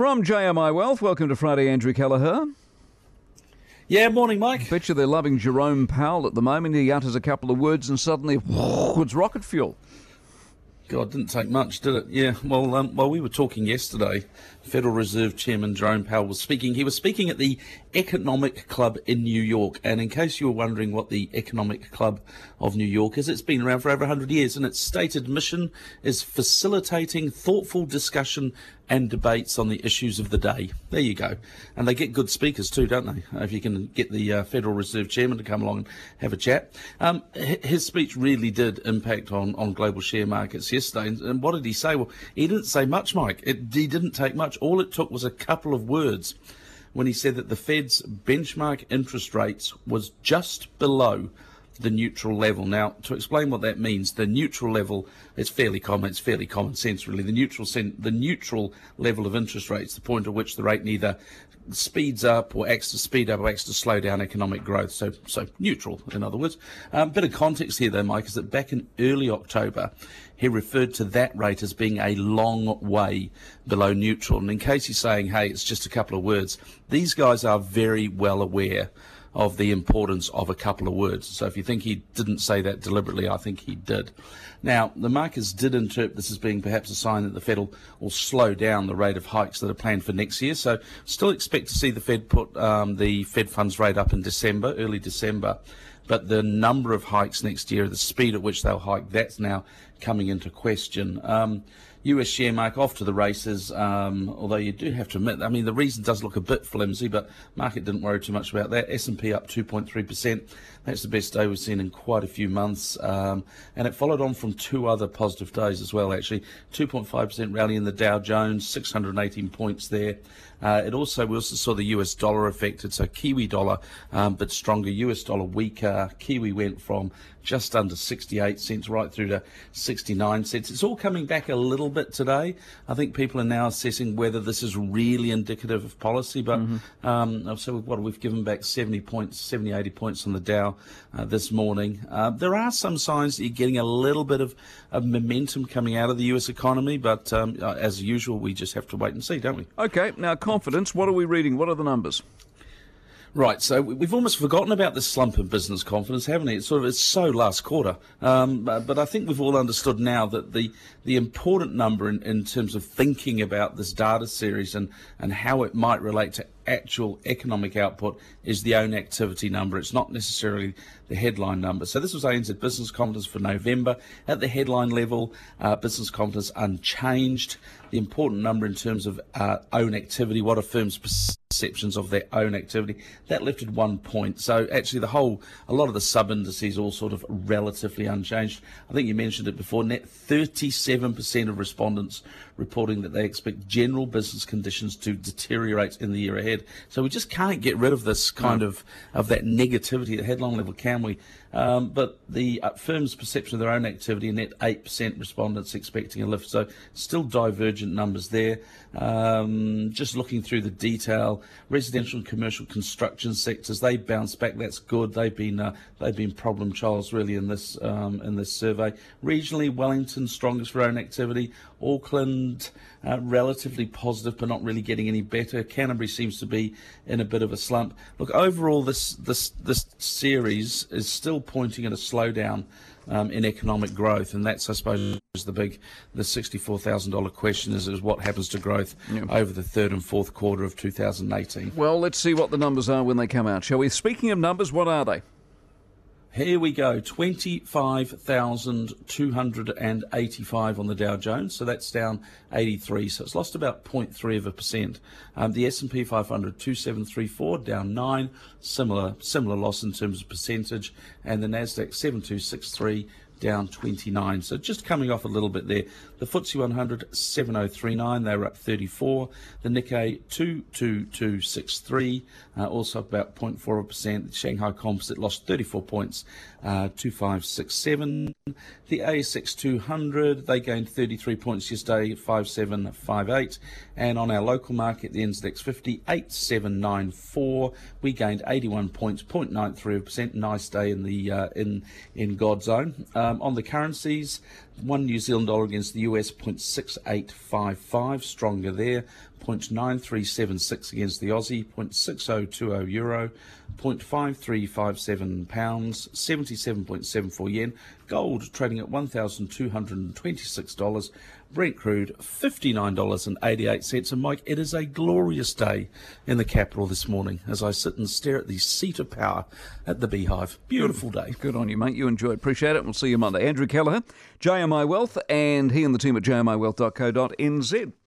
From JMI Wealth, welcome to Friday, Andrew Kelleher. Yeah, morning, Mike. Bet you they're loving Jerome Powell at the moment. He utters a couple of words and suddenly, it's rocket fuel. God, didn't take much, did it? Yeah, well, while we were talking yesterday, Federal Reserve Chairman Jerome Powell was speaking. He was speaking at the Economic Club in New York. And in case you were wondering what the Economic Club of New York is, it's been around for over 100 years, and its stated mission is facilitating thoughtful discussion and debates on the issues of the day. There you go. And they get good speakers too, don't they? If you can get the Federal Reserve Chairman to come along and have a chat. His speech really did impact on global share markets yesterday. And what did he say? Well, he didn't say much, Mike. He didn't take much. All it took was a couple of words when he said that the Fed's benchmark interest rates was just below the neutral level. Now, to explain what that means, the neutral level is fairly common. It's fairly common sense, really. The neutral level of interest rates, the point at which the rate neither speeds up or acts to speed up or acts to slow down economic growth. So neutral, in other words. Bit of context here, though, Mike, is that back in early October, he referred to that rate as being a long way below neutral. And in case you're saying, hey, it's just a couple of words, these guys are very well aware of the importance of a couple of words. So if you think he didn't say that deliberately, I think he did. Now, the markets did interpret this as being perhaps a sign that the Fed will slow down the rate of hikes that are planned for next year. So still expect to see the Fed put the Fed funds rate up in December, early December. But the number of hikes next year, the speed at which they'll hike, that's now coming into question. US share market off to the races, although you do have to admit, I mean, the reason does look a bit flimsy, but market didn't worry too much about that. S&P up 2.3%. That's the best day we've seen in quite a few months. And it followed on from two other positive days as well, actually. 2.5% rally in the Dow Jones, 618 points there. We also saw the US dollar affected, so Kiwi dollar, but stronger, US dollar weaker. Kiwi went from just under 68 cents right through to 69 cents. It's all coming back a little bit today. I think people are now assessing whether this is really indicative of policy, but so we've given back 70 points, 80 points on the Dow this morning. There are some signs that you're getting a little bit of momentum coming out of the US economy, but as usual, we just have to wait and see, don't we? Okay, now confidence, what are we reading? What are the numbers? Right, so we've almost forgotten about the slump in business confidence, haven't we? It's so last quarter. But I think we've all understood now that the important number in terms of thinking about this data series and how it might relate to actual economic output is the own activity number. It's not necessarily the headline number. So this was ANZ business confidence for November. At the headline level, business confidence unchanged. The important number in terms of own activity, what are firms' perceptions of their own activity, that lifted 1 point. So actually a lot of the sub-indices all sort of relatively unchanged. I think you mentioned it before, net 37% of respondents reporting that they expect general business conditions to deteriorate in the year ahead. So we just can't get rid of this kind of that negativity at headline level, can we? But the firm's perception of their own activity, net 8% respondents expecting a lift. So still divergent numbers there. Just looking through the detail, residential and commercial construction sectors, they bounced back. That's good. They've been problem childs really in this survey. Regionally, Wellington strongest for own activity. Auckland relatively positive, but not really getting any better. Canterbury seems to be in a bit of a slump. Look, overall, this series is still pointing at a slowdown in economic growth, and that's, I suppose, the $64,000 question is what happens to growth over the third and fourth quarter of 2018. Well, let's see what the numbers are when they come out, shall we? Speaking of numbers, what are they? Here we go, 25,285 on the Dow Jones, so that's down 83, so it's lost about 0.3%. The S&P 500, 2734, down 9, similar loss in terms of percentage, and the Nasdaq 7263, down 29. So just coming off a little bit there. The FTSE 100, 7039, they were up 34. The Nikkei, 22263, also up about 0.4%. The Shanghai Composite lost 34 points, 2567. The ASX 200, they gained 33 points yesterday, 5758. And on our local market, the NZX 50, 8794. We gained 81 points, 0.93%. Nice day in the in God's own. On the currencies, One New Zealand dollar against the US, 0.6855, stronger there. 0.9376 against the Aussie, 0.6020 euro, 0.5357 pounds, 77.74 yen. Gold trading at $1,226. Brent crude, $59.88. And Mike, it is a glorious day in the capital this morning as I sit and stare at the seat of power at the Beehive. Beautiful day. Good on you, mate. You enjoy it. Appreciate it. We'll see you Monday. Andrew Kelleher, JMI Wealth, and he and the team at jmiwealth.co.nz.